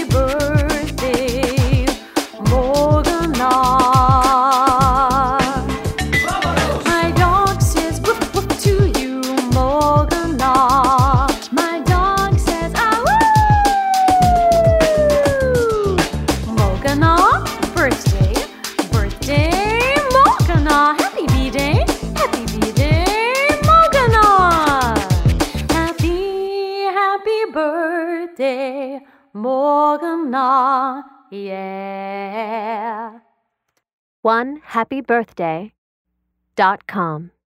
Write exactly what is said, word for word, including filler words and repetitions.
birthday, Morgana. My dog says woof woof to you, Morgana. My dog says ah woo. Morgana, birthday, birthday, Morgana. Happy B-Day, happy B-Day, Morgana. Happy, happy birthday, Morgana, yeah. one happy birthday dot com